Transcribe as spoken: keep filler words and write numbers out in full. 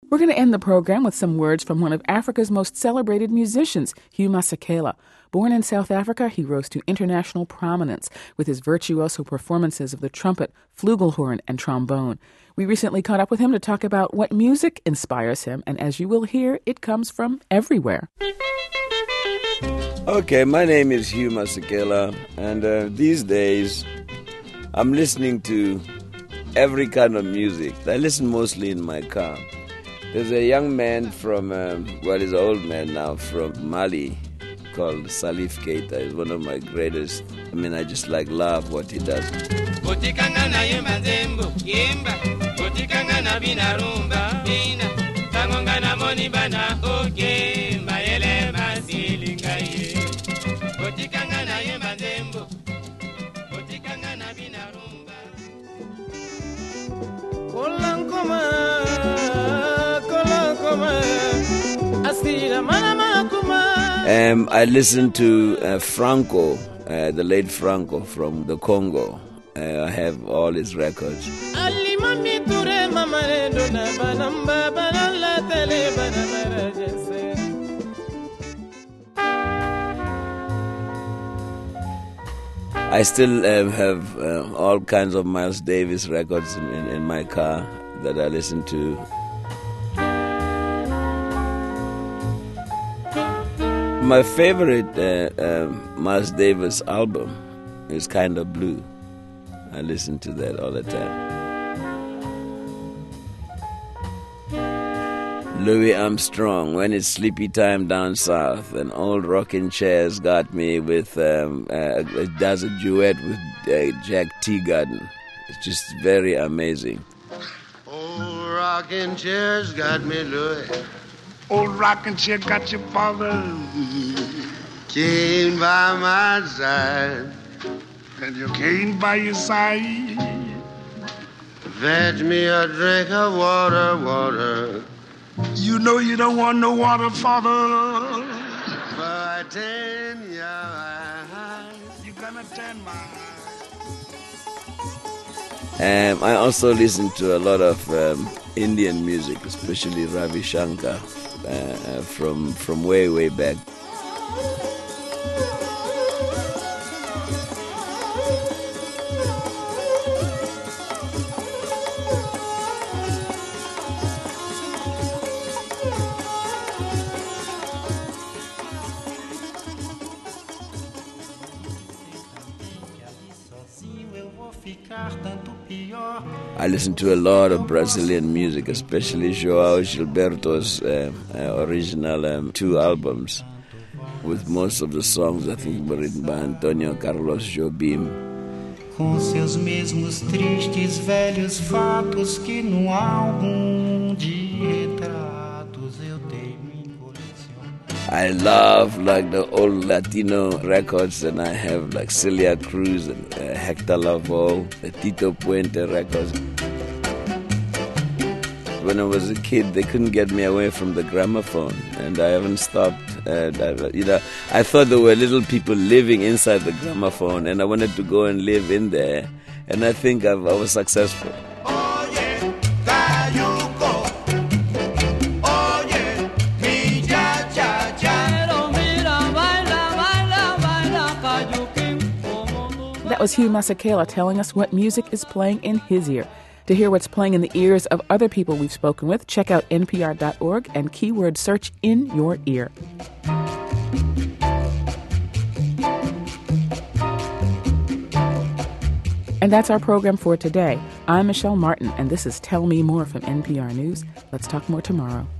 We're going to end the program with some words from one of Africa's most celebrated musicians, Hugh Masekela. Born in South Africa, he rose to international prominence with his virtuoso performances of the trumpet, flugelhorn, and trombone. We recently caught up with him to talk about what music inspires him, and as you will hear, it comes from everywhere. Okay, my name is Hugh Masekela, and uh, these days I'm listening to every kind of music. I listen mostly in my car. There's a young man from, um, well, he's an old man now, from Mali, called Salif Keita. He's one of my greatest. I mean, I just like love what he does. Um, I listen to uh, Franco, uh, the late Franco from the Congo. Uh, I have all his records. I still uh, have uh, all kinds of Miles Davis records in, in, in my car that I listen to. My favorite uh, uh, Miles Davis album is Kind of Blue. I listen to that all the time. Louis Armstrong, When It's Sleepy Time Down South, an old rocking chairs got me with, um, uh, does a duet with uh, Jack Teagarden. It's just very amazing. Old rocking chairs got me, Louis. Old rocking chair got your father. Cane by my side. And your cane by your side. Fetch me a drink of water, water. You know you don't want no water, father. But I turn your eyes. You gonna turn my eyes. Um, I also listen to a lot of um, Indian music, especially Ravi Shankar, uh, uh, from from way way back. I listen to a lot of Brazilian music, especially João Gilberto's uh, uh, original um, two albums, with most of the songs I think were written by Antonio Carlos Jobim. Com seus mesmos tristes velhos fatos que num álbum de retratos eu tenho em coleção. I love like the old Latino records, and I have like Celia Cruz and uh, Hector Lavoe, the Tito Puente records. When I was a kid, they couldn't get me away from the gramophone, and I haven't stopped. Uh, I, you know, I thought there were little people living inside the gramophone, and I wanted to go and live in there, and I think I've, I was successful. That was Hugh Masekela telling us what music is playing in his ear. To hear what's playing in the ears of other people we've spoken with, check out N P R dot org and keyword search in your ear. And that's our program for today. I'm Michelle Martin, and this is Tell Me More from N P R News. Let's talk more tomorrow.